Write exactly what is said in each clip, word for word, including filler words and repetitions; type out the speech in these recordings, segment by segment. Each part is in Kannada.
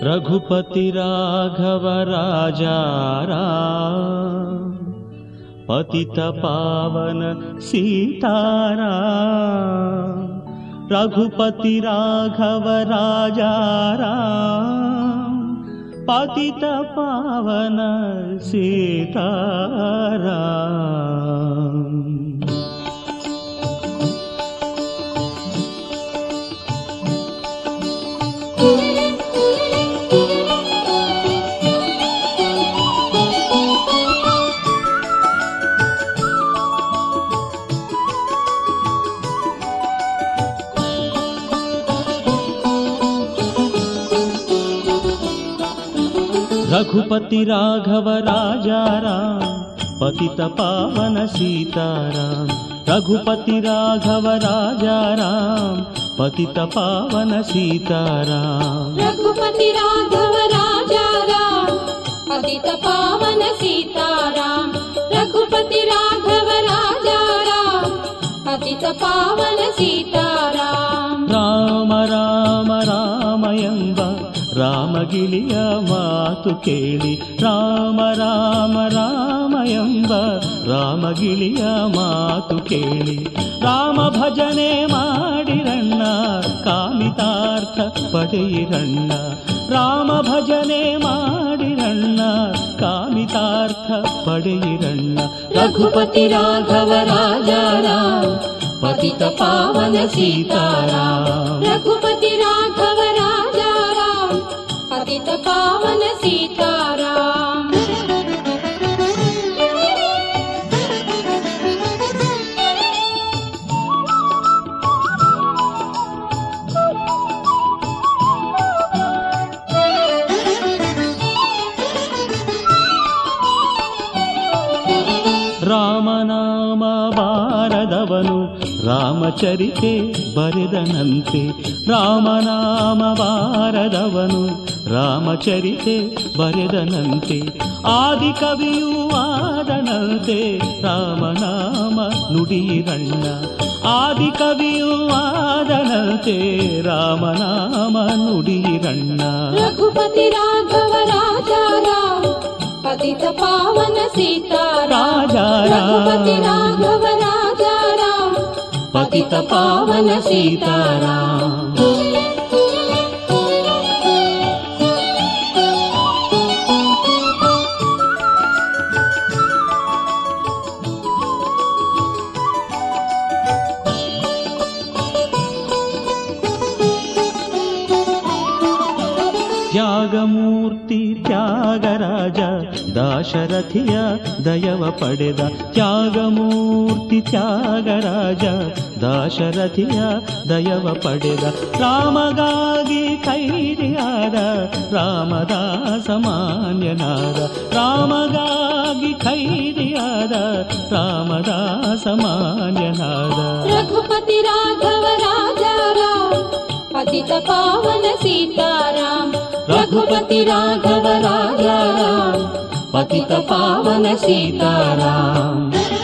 रघुपति राघव राजा राम, पतित पावन सीताराम। रघुपति राघव राजा राम, पतित पावन सीताराम। रघुपति राघव राजा राम, पतित पावन सीताराम। रघुपति राघव राजा राम, पतित पावन सीताराम। रघुपति राघव राजा राम, पतित पावन सीताराम। रघुपति राघव राजा राम, पतित पावन सीताराम। राम राम राम ಎಂಬ ರಾಮಗಿಳಿಯ ಮಾತು ಕೇಳಿ, ರಾಮ ರಾಮ ರಾಮ ಎಂಬ ರಾಮಗಿಳಿಯ ಮಾತು ಕೇಳಿ, ರಾಮ ಭಜನೆ ಮಾಡಿರಣ್ಣ ಕಾಮಿತಾರ್ಥ ಪಡೆಯಿರಣ್ಣ. ರಾಮ ಭಜನೆ ಮಾಡಿರಣ್ಣ ಕಾಮಿತಾರ್ಥ ಪಡೆಯಿರಣ್ಣ. ರಘುಪತಿ ರಾಘವ ರಾಜಾ ರಾಮ್, ಪತಿತ ಪಾವನ सीताराम। रघुपति राघव राजा राम, पतित पावन सीताराम। ರಾಮನಾಮ ಬಾರದವನು ರಾಮಚರಿತೆ ಬರೆದನಂತೆ. ರಾಮನಾಮ ಬಾರದವನು ರಾಮಚರಿತೆ ಬರೆದನಂತೆ. ಆದಿಕವಿಯೂ ಆದನಂತೆ ರಾಮನಾಮ ನುಡಿಯಿರಣ್ಣ. ಆದಿಕವಿಯೂ ಆದನಂತೆ ರಾಮನಾಮ ನುಡಿಯಿರಣ್ಣ. ರಘುಪತಿ ರಾಘವ ರಾಜಾ ರಾಮ್, पतित पावन सीताराम। रघुपति राघव राजा राम, पतित पावन सीताराम। ತ್ಯಾಗಮೂರ್ತಿ ತ್ಯಾಗರಾಜ ದಾಶರಥಿಯ ದಯವ ಪಡೆದ. ತ್ಯಾಗಮೂರ್ತಿ ತ್ಯಾಗರಾಜ ದಾಶರಥಿಯ ದಯವ ಪಡೆದ. ರಾಮಗಾಗಿ ಕೈದಿಯಾದ ರಾಮದಾಸ ಮಾನ್ಯನಾದ. ರಾಮಗಾಗಿ ಕೈದಿಯಾದ ರಾಮದಾಸ ಮಾನ್ಯನಾದ. ರಘುಪತಿ ರಾಘವ ರಾಜಾ ರಾಮ್, पतित पावन सीताराम। रघुपति राघव राजा राम, पतित पावन सीताराम।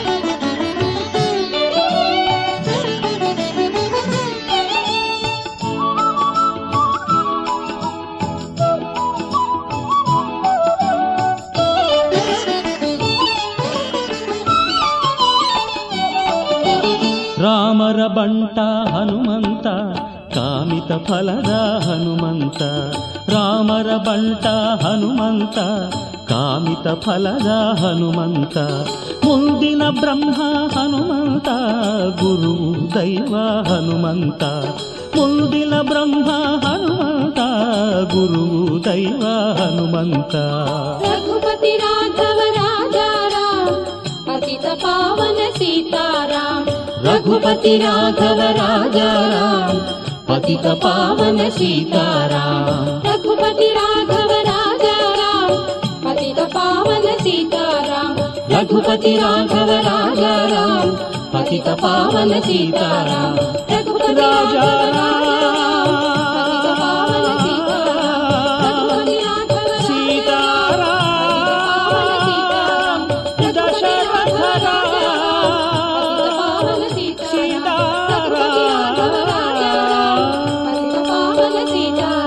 ರಾಮರ ಬಂಟ ಹನುಮಂತ ಕಾಮಿತ ಫಲದ ಹನುಮಂತ. ರಾಮರ ಬಂಟ ಹನುಮಂತ ಕಾಮಿತ ಫಲದ ಹನುಮಂತ. ಮುಂದಿನ ಬ್ರಹ್ಮ ಹನುಮಂತ ಗುರು ದೈವ ಹನುಮಂತ. ಮುಂದಿನ ಬ್ರಹ್ಮ ಹನುಮಂತ ಗುರು ದೈವ ಹನುಮಂತ. रघुपति राघव राजा राम, पतित पावन सीताराम। रघुपति राघव राजा राम, पतित पावन सीताराम। रघुपति राघव राजा राम, पतित पावन सीताराम। रघुपति राघव राजा राम, पतित पावन सीताराम। रघुपति राजा राम, पतित पावन सीताराम। रघुपति राघव सीताराम, दशरथ राजा, पतित पावन सीताराम। रघुपति राघव राजा, पतित पावन सीताराम।